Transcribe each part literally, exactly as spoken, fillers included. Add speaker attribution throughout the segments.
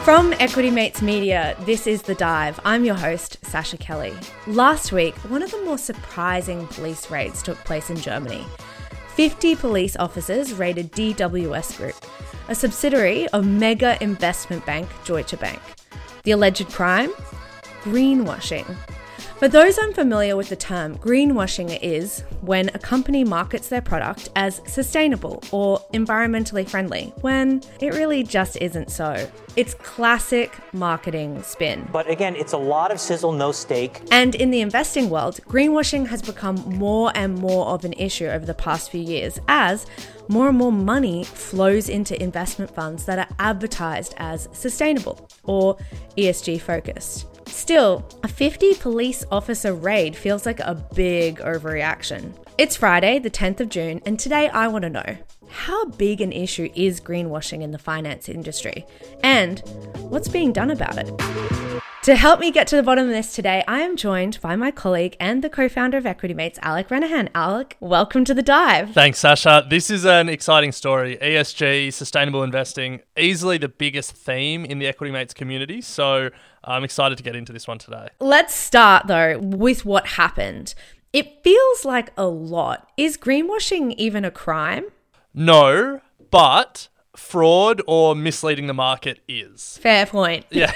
Speaker 1: From Equity Mates Media, this is The Dive. I'm your host, Sasha Kelly. Last week, one of the more surprising police raids took place in Germany. fifty police officers raided D W S Group, a subsidiary of mega investment bank Deutsche Bank. The alleged crime? Greenwashing. For those unfamiliar with the term, greenwashing is when a company markets their product as sustainable or environmentally friendly, when it really just isn't so. It's classic marketing spin.
Speaker 2: But again, it's a lot of sizzle, no steak.
Speaker 1: And in the investing world, greenwashing has become more and more of an issue over the past few years as more and more money flows into investment funds that are advertised as sustainable or E S G focused. Still, a fifty police officer raid feels like a big overreaction. It's Friday, the tenth of June, and today I want to know, how big an issue is greenwashing in the finance industry? And what's being done about it? To help me get to the bottom of this today, I am joined by my colleague and the co-founder of Equity Mates, Alec Renahan. Alec, welcome to The Dive.
Speaker 3: Thanks, Sasha. This is an exciting story. E S G, sustainable investing, easily the biggest theme in the Equity Mates community. So I'm excited to get into this one today.
Speaker 1: Let's start, though, with what happened. It feels like a lot. Is greenwashing even a crime?
Speaker 3: No, but fraud or misleading the market is.
Speaker 1: Fair point.
Speaker 3: Yeah.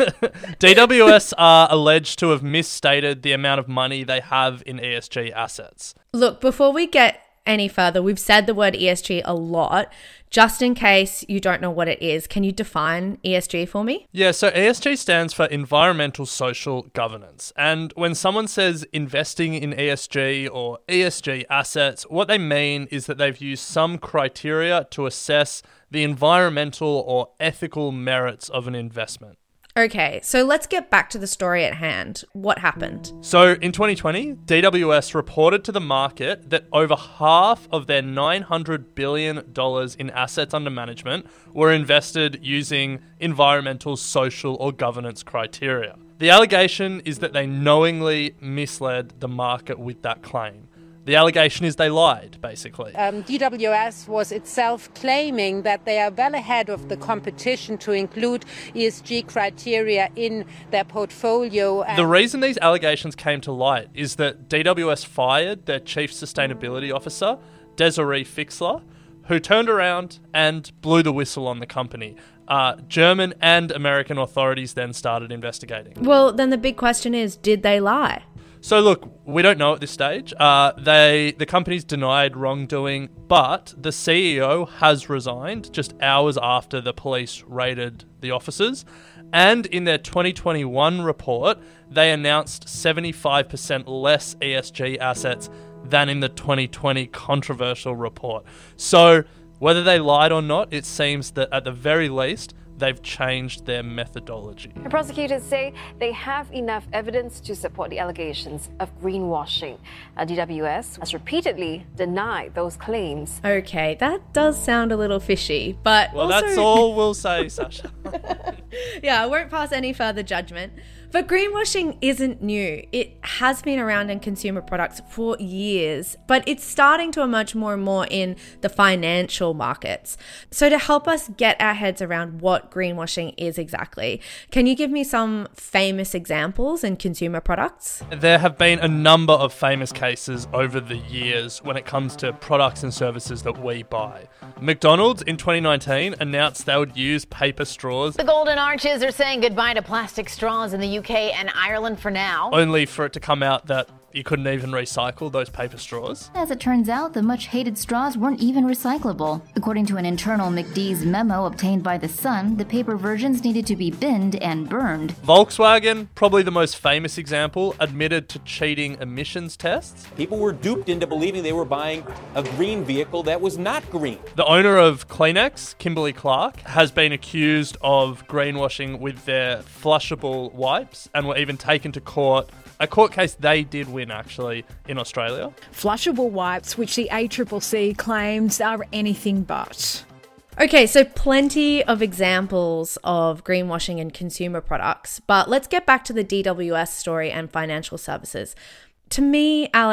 Speaker 3: D W S are alleged to have misstated the amount of money they have in E S G assets.
Speaker 1: Look, before we get any further, we've said the word E S G a lot. Just in case you don't know what it is, can you define E S G for me?
Speaker 3: Yeah, so E S G stands for environmental social governance. And when someone says investing in E S G or E S G assets, what they mean is that they've used some criteria to assess the environmental or ethical merits of an investment.
Speaker 1: Okay, so let's get back to the story at hand. What happened?
Speaker 3: So in twenty twenty, D W S reported to the market that over half of their nine hundred billion dollars in assets under management were invested using environmental, social, or governance criteria. The allegation is that they knowingly misled the market with that claim. The allegation is they lied, basically.
Speaker 4: Um, D W S was itself claiming that they are well ahead of the competition to include E S G criteria in their portfolio.
Speaker 3: The reason these allegations came to light is that D W S fired their chief sustainability officer, Desiree Fixler, who turned around and blew the whistle on the company. Uh, German and American authorities then started investigating.
Speaker 1: Well, then the big question is, did they lie?
Speaker 3: So look, we don't know at this stage. Uh, they the company's denied wrongdoing, but the C E O has resigned just hours after the police raided the offices. And in their twenty twenty-one report, they announced seventy-five percent less E S G assets than in the twenty twenty controversial report. So whether they lied or not, it seems that at the very least, they've changed their methodology.
Speaker 5: The prosecutors say they have enough evidence to support the allegations of greenwashing. Uh, D W S has repeatedly denied those claims.
Speaker 1: Okay, that does sound a little fishy, but
Speaker 3: Well,
Speaker 1: also...
Speaker 3: that's all we'll say, Sasha.
Speaker 1: Yeah, I won't pass any further judgment. But greenwashing isn't new. It has been around in consumer products for years, but it's starting to emerge more and more in the financial markets. So to help us get our heads around what greenwashing is exactly, can you give me some famous examples in consumer products?
Speaker 3: There have been a number of famous cases over the years when it comes to products and services that we buy. McDonald's in twenty nineteen announced they would use paper straws.
Speaker 6: The Golden Arches are saying goodbye to plastic straws in the U K and Ireland for now.
Speaker 3: Only for it to come out that you couldn't even recycle those paper straws.
Speaker 7: As it turns out, the much-hated straws weren't even recyclable. According to an internal McD's memo obtained by The Sun, the paper versions needed to be binned and burned.
Speaker 3: Volkswagen, probably the most famous example, admitted to cheating emissions tests.
Speaker 8: People were duped into believing they were buying a green vehicle that was not green.
Speaker 3: The owner of Kleenex, Kimberly Clark, has been accused of greenwashing with their flushable wipes and were even taken to court. A court case they did win, actually, in Australia.
Speaker 9: Flushable wipes, which the A C C C claims are anything but.
Speaker 1: Okay, so plenty of examples of greenwashing in consumer products, but let's get back to the D W S story and financial services. To me, Alec,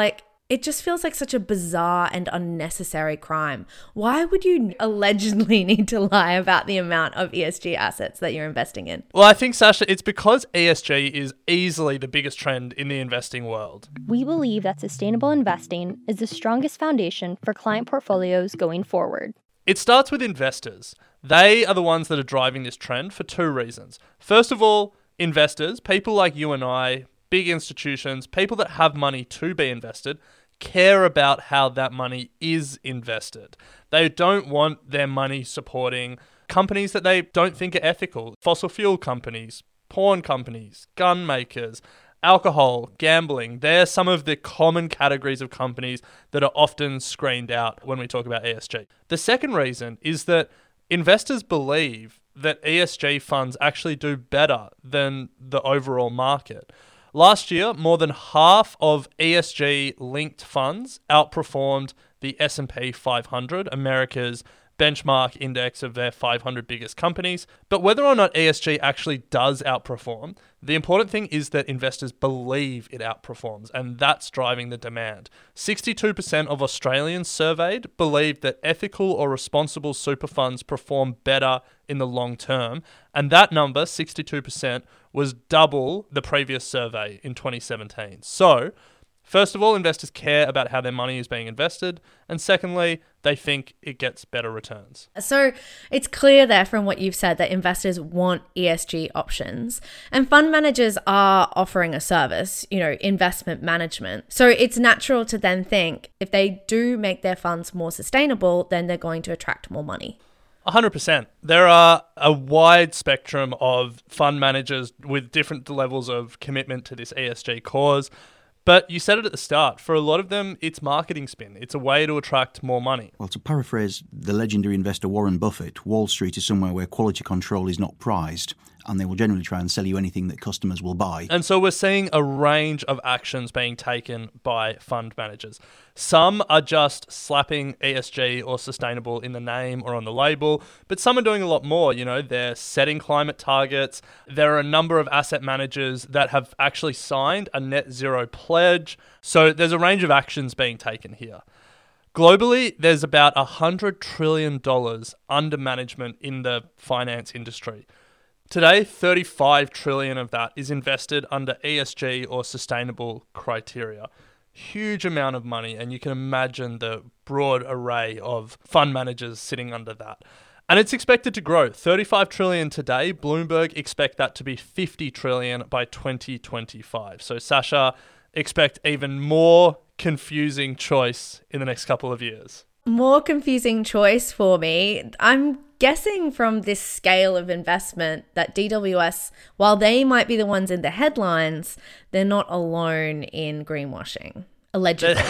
Speaker 1: It just feels like such a bizarre and unnecessary crime. Why would you allegedly need to lie about the amount of E S G assets that you're investing in?
Speaker 3: Well, I think, Sasha, it's because E S G is easily the biggest trend in the investing world.
Speaker 10: We believe that sustainable investing is the strongest foundation for client portfolios going forward.
Speaker 3: It starts with investors. They are the ones that are driving this trend for two reasons. First of all, investors, people like you and I, big institutions, people that have money to be invested, care about how that money is invested. They don't want their money supporting companies that they don't think are ethical. Fossil fuel companies, porn companies, gun makers, alcohol, gambling. They're some of the common categories of companies that are often screened out when we talk about E S G. The second reason is that investors believe that E S G funds actually do better than the overall market. Last year, more than half of E S G-linked funds outperformed the S and P five hundred, America's benchmark index of their five hundred biggest companies. But whether or not E S G actually does outperform, the important thing is that investors believe it outperforms, and that's driving the demand. sixty-two percent of Australians surveyed believed that ethical or responsible super funds perform better in the long term, and that number, sixty-two percent, was double the previous survey in twenty seventeen. So, first of all, investors care about how their money is being invested. And secondly, they think it gets better returns.
Speaker 1: So it's clear there from what you've said that investors want E S G options. And fund managers are offering a service, you know, investment management. So it's natural to then think if they do make their funds more sustainable, then they're going to attract more money.
Speaker 3: one hundred percent. There are a wide spectrum of fund managers with different levels of commitment to this E S G cause. But you said it at the start, for a lot of them, it's marketing spin. It's a way to attract more money.
Speaker 11: Well, to paraphrase the legendary investor Warren Buffett, Wall Street is somewhere where quality control is not prized, and they will generally try and sell you anything that customers will buy.
Speaker 3: And so we're seeing a range of actions being taken by fund managers. Some are just slapping E S G or sustainable in the name or on the label, but some are doing a lot more. You know, they're setting climate targets. There are a number of asset managers that have actually signed a net zero pledge. So there's a range of actions being taken here. Globally, there's about one hundred trillion dollars under management in the finance industry. Today, thirty-five trillion dollars of that is invested under E S G or sustainable criteria. Huge amount of money, and you can imagine the broad array of fund managers sitting under that. And it's expected to grow. thirty-five trillion dollars today, Bloomberg expect that to be fifty trillion dollars by twenty twenty-five. So Sasha, expect even more confusing choice in the next couple of years.
Speaker 1: More confusing choice for me. I'm guessing from this scale of investment that D W S, while they might be the ones in the headlines, they're not alone in greenwashing, allegedly.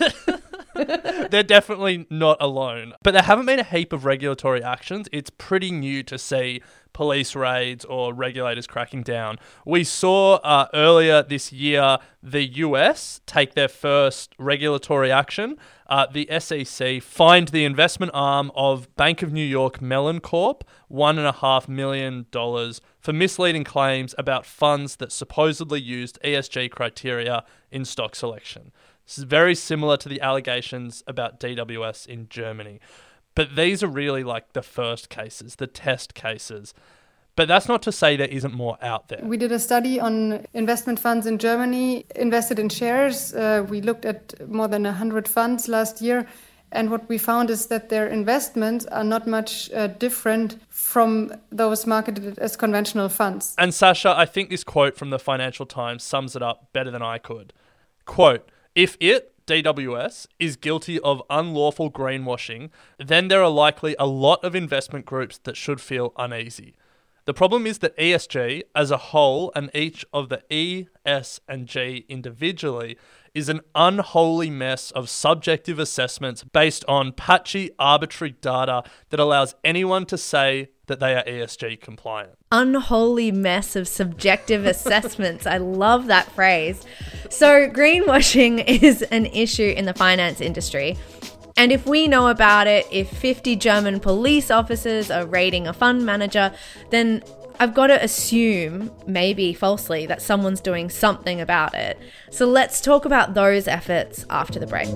Speaker 3: They're definitely not alone. But there haven't been a heap of regulatory actions. It's pretty new to see police raids or regulators cracking down. We saw uh, earlier this year the U S take their first regulatory action. Uh, the S E C fined the investment arm of Bank of New York Mellon Corp one point five million dollars for misleading claims about funds that supposedly used E S G criteria in stock selection. This is very similar to the allegations about D W S in Germany. But these are really like the first cases, the test cases. But that's not to say there isn't more out there.
Speaker 12: We did a study on investment funds in Germany invested in shares. Uh, we looked at more than one hundred funds last year. And what we found is that their investments are not much uh, different from those marketed as conventional funds.
Speaker 3: And Sasha, I think this quote from the Financial Times sums it up better than I could. Quote, if it, D W S, is guilty of unlawful greenwashing, then there are likely a lot of investment groups that should feel uneasy. The problem is that E S G as a whole and each of the E, S and G individually is an unholy mess of subjective assessments based on patchy, arbitrary data that allows anyone to say that they are E S G compliant.
Speaker 1: Unholy mess of subjective assessments. I love that phrase. So greenwashing is an issue in the finance industry. And if we know about it, if fifty German police officers are raiding a fund manager, then I've got to assume, maybe falsely, that someone's doing something about it. So let's talk about those efforts after the break.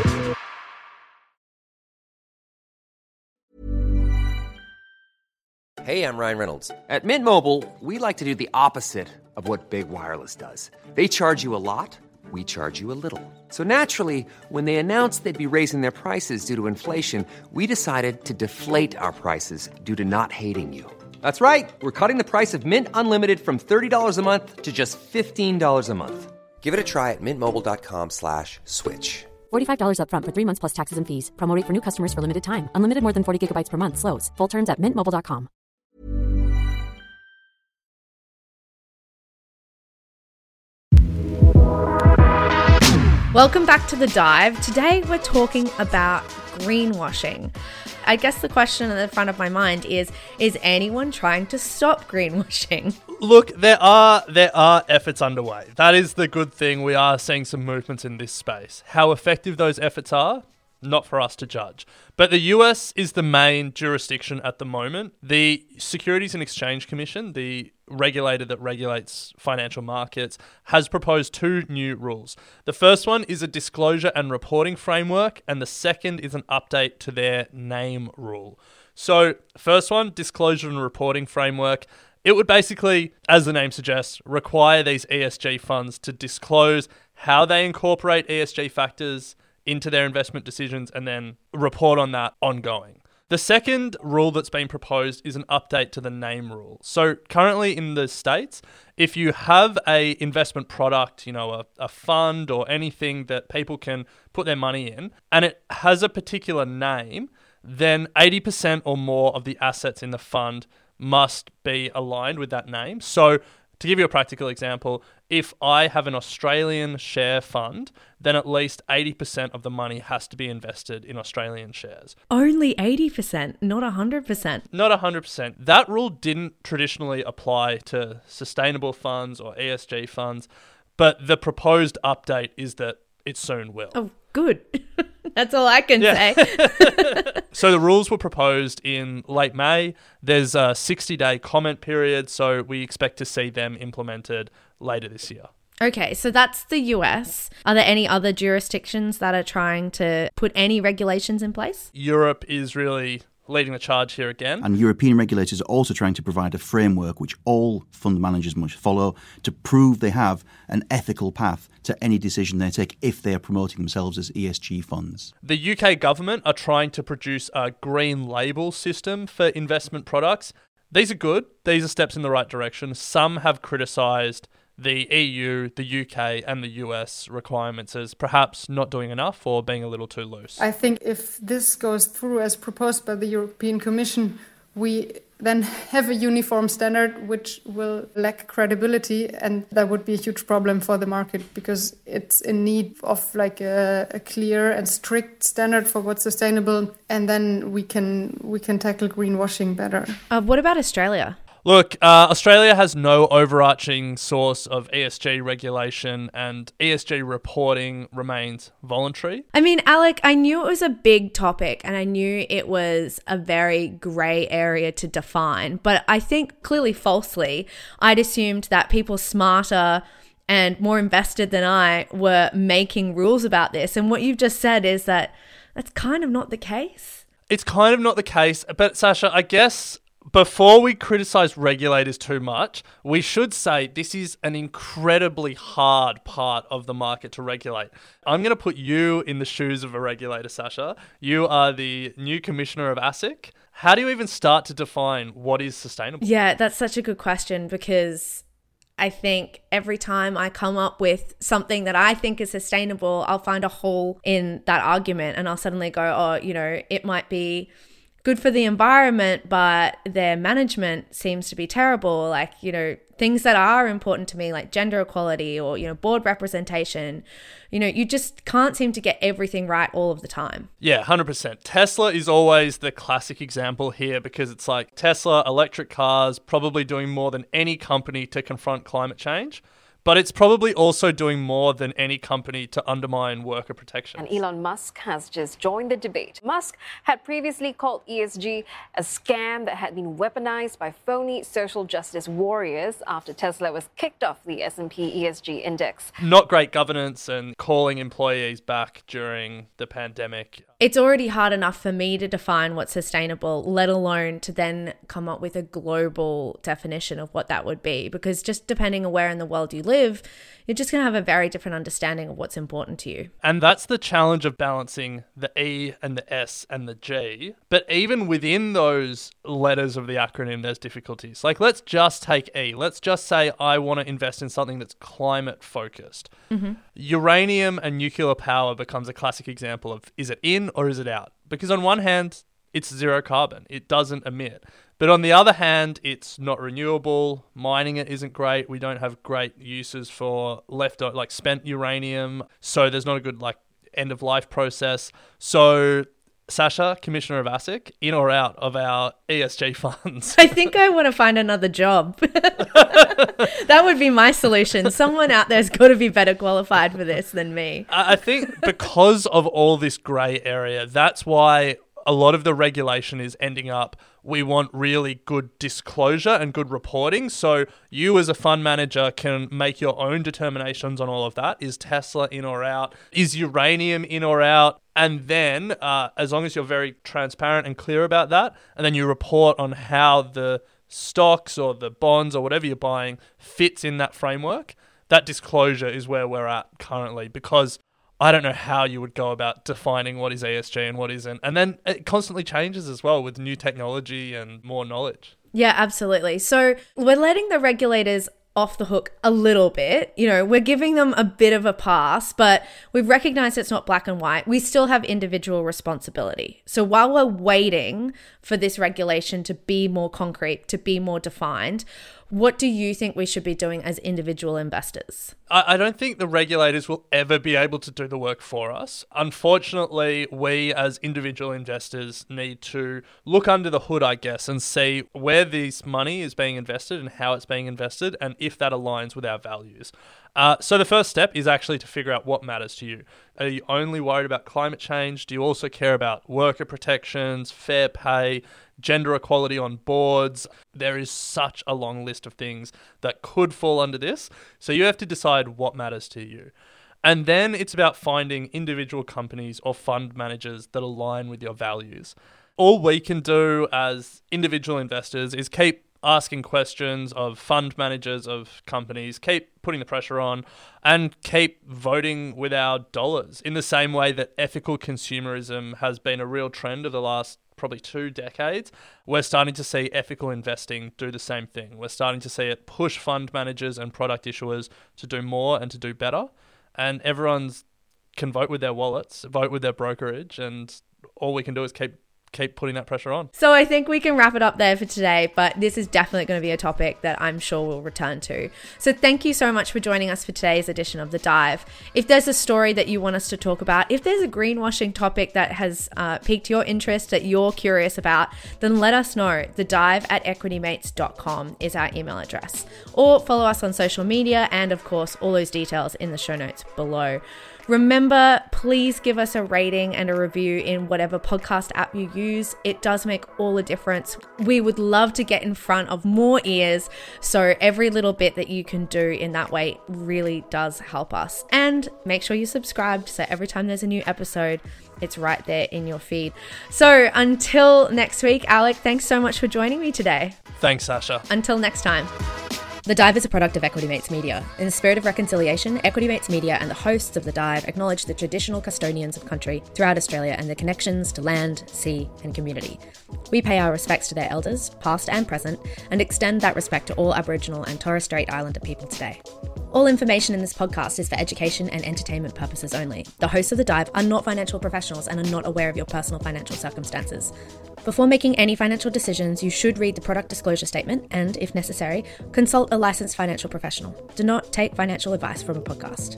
Speaker 13: Hey, I'm Ryan Reynolds. At Mint Mobile, we like to do the opposite of what Big Wireless does. They charge you a lot, we charge you a little. So naturally, when they announced they'd be raising their prices due to inflation, we decided to deflate our prices due to not hating you. That's right. We're cutting the price of Mint Unlimited from thirty dollars a month to just fifteen dollars a month. Give it a try at mintmobile.com slash switch.
Speaker 14: forty-five dollars up front for three months plus taxes and fees. Promo rate for new customers for limited time. Unlimited more than forty gigabytes per month. Slows full terms at mint mobile dot com.
Speaker 1: Welcome back to The Dive. Today we're talking about greenwashing. I guess the question at the front of my mind is, is anyone trying to stop greenwashing?
Speaker 3: Look, there are there are efforts underway. That is the good thing. We are seeing some movements in this space. How effective those efforts are, not for us to judge. But the U S is the main jurisdiction at the moment. The Securities and Exchange Commission, the regulator that regulates financial markets, has proposed two new rules. The first one is a disclosure and reporting framework, and the second is an update to their name rule. So, first one, disclosure and reporting framework. It would basically, as the name suggests, require these E S G funds to disclose how they incorporate E S G factors into their investment decisions and then report on that ongoing. The second rule that's been proposed is an update to the name rule. So currently in the States, if you have a investment product, you know, a, a fund or anything that people can put their money in, and it has a particular name, then eighty percent or more of the assets in the fund must be aligned with that name. So to give you a practical example, if I have an Australian share fund, then at least eighty percent of the money has to be invested in Australian shares.
Speaker 1: Only eighty percent, not one hundred percent.
Speaker 3: Not one hundred percent. That rule didn't traditionally apply to sustainable funds or E S G funds, but the proposed update is that it soon will.
Speaker 1: Oh, good. That's all I can
Speaker 3: yeah.
Speaker 1: say.
Speaker 3: So the rules were proposed in late May. There's a sixty-day comment period, so we expect to see them implemented later this year.
Speaker 1: Okay, so that's the U S. Are there any other jurisdictions that are trying to put any regulations in place?
Speaker 3: Europe is really leading the charge here again.
Speaker 11: And European regulators are also trying to provide a framework which all fund managers must follow to prove they have an ethical path to any decision they take if they are promoting themselves as E S G funds.
Speaker 3: The U K government are trying to produce a green label system for investment products. These are good. These are steps in the right direction. Some have criticised the E U, the U K and the U S requirements as perhaps not doing enough or being a little too loose.
Speaker 12: I think if this goes through as proposed by the European Commission, we then have a uniform standard which will lack credibility, and that would be a huge problem for the market because it's in need of like a, a clear and strict standard for what's sustainable, and then we can we can tackle greenwashing better.
Speaker 1: Uh, what about Australia?
Speaker 3: Look, uh, Australia has no overarching source of E S G regulation, and E S G reporting remains voluntary.
Speaker 1: I mean, Alec, I knew it was a big topic and I knew it was a very grey area to define, but I think clearly falsely, I'd assumed that people smarter and more invested than I were making rules about this. And what you've just said is that that's kind of not the case.
Speaker 3: It's kind of not the case, but Sasha, I guess before we criticize regulators too much, we should say this is an incredibly hard part of the market to regulate. I'm going to put you in the shoes of a regulator, Sasha. You are the new commissioner of ASIC. How do you even start to define what is sustainable?
Speaker 1: Yeah, that's such a good question because I think every time I come up with something that I think is sustainable, I'll find a hole in that argument and I'll suddenly go, oh, you know, it might be good for the environment, but their management seems to be terrible. Like, you know, things that are important to me, like gender equality or, you know, board representation, you know, you just can't seem to get everything right all of the time.
Speaker 3: Yeah, one hundred percent. Tesla is always the classic example here because it's like Tesla, electric cars, probably doing more than any company to confront climate change. but it's probably also doing more than any company to undermine worker protection.
Speaker 5: And Elon Musk has just joined the debate. Musk had previously called E S G a scam that had been weaponized by phony social justice warriors after Tesla was kicked off the S and P E S G index.
Speaker 3: Not great governance and calling employees back during the pandemic.
Speaker 1: It's already hard enough for me to define what's sustainable, let alone to then come up with a global definition of what that would be. Because just depending on where in the world you live, you're just going to have a very different understanding of what's important to you.
Speaker 3: And that's the challenge of balancing the E and the S and the G. But even within those letters of the acronym, there's difficulties. Like, let's just take E. Let's just say I want to invest in something that's climate focused.
Speaker 1: Mm-hmm.
Speaker 3: Uranium and nuclear power becomes a classic example of, is it in or is it out? Because on one hand, it's zero carbon. It doesn't emit. But on the other hand, it's not renewable. Mining it isn't great. We don't have great uses for left, like spent uranium. So there's not a good like end of life process. So Sasha, Commissioner of ASIC, in or out of our E S G funds?
Speaker 1: I think I want to find another job. That would be my solution. Someone out there's got to be better qualified for this than me.
Speaker 3: I think because of all this grey area, that's why a lot of the regulation is ending up, we want really good disclosure and good reporting. So you as a fund manager can make your own determinations on all of that. Is Tesla in or out? Is uranium in or out? And then uh, as long as you're very transparent and clear about that, and then you report on how the stocks or the bonds or whatever you're buying fits in that framework, that disclosure is where we're at currently, because I don't know how you would go about defining what is E S G and what isn't. And then it constantly changes as well with new technology and more knowledge.
Speaker 1: Yeah, absolutely. So we're letting the regulators off the hook a little bit. You know, we're giving them a bit of a pass, but we've recognized it's not black and white. We still have individual responsibility. So while we're waiting for this regulation to be more concrete, to be more defined, what do you think we should be doing as individual investors?
Speaker 3: I, I don't think the regulators will ever be able to do the work for us. Unfortunately, we as individual investors need to look under the hood, I guess, and see where this money is being invested and how it's being invested and if that aligns with our values. Uh, so the first step is actually to figure out what matters to you. Are you only worried about climate change? Do you also care about worker protections, fair pay, gender equality on boards? There is such a long list of things that could fall under this. So you have to decide what matters to you. And then it's about finding individual companies or fund managers that align with your values. All we can do as individual investors is keep asking questions of fund managers of companies, keep putting the pressure on, and keep voting with our dollars in the same way that ethical consumerism has been a real trend of the last probably two decades. We're starting to see ethical investing do the same thing. We're starting to see it push fund managers and product issuers to do more and to do better. And everyone's can vote with their wallets, vote with their brokerage, and all we can do is keep keep putting that pressure on.
Speaker 1: So I think we can wrap it up there for today, but this is definitely going to be a topic that I'm sure we'll return to. So thank you so much for joining us for today's edition of The Dive. If there's a story that you want us to talk about, if there's a greenwashing topic that has uh, piqued your interest that you're curious about, then let us know. The dive at equity mates dot com is our email address. Or follow us on social media, and of course, all those details in the show notes below. Remember, please give us a rating and a review in whatever podcast app you use. It does make all the difference. We would love to get in front of more ears, so every little bit that you can do in that way really does help us. And make sure you're subscribed, so every time there's a new episode, it's right there in your feed. So until next week, Alec, thanks so much for joining me today.
Speaker 3: Thanks, Sasha.
Speaker 1: Until next time. The Dive is a product of Equity Mates Media. In the spirit of reconciliation, Equity Mates Media and the hosts of The Dive acknowledge the traditional custodians of country throughout Australia and their connections to land, sea, and community. We pay our respects to their elders, past and present, and extend that respect to all Aboriginal and Torres Strait Islander people today. All information in this podcast is for education and entertainment purposes only. The hosts of The Dive are not financial professionals and are not aware of your personal financial circumstances. Before making any financial decisions, you should read the product disclosure statement and, if necessary, consult a licensed financial professional. Do not take financial advice from a podcast.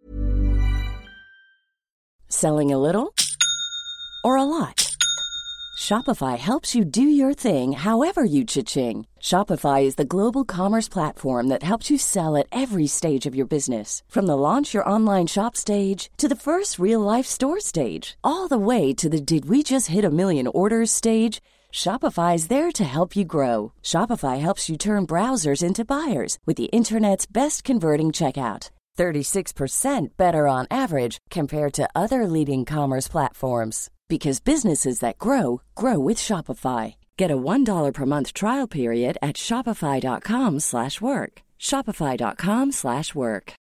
Speaker 15: Selling a little or a lot? Shopify helps you do your thing however you cha-ching. Shopify is the global commerce platform that helps you sell at every stage of your business. From the launch your online shop stage to the first real-life store stage, all the way to the did we just hit a million orders stage. Shopify is there to help you grow. Shopify helps you turn browsers into buyers with the internet's best converting checkout. thirty-six percent better on average compared to other leading commerce platforms. Because businesses that grow, grow with Shopify. Get a one dollar per month trial period at shopify.com slash work. Shopify.com slash work.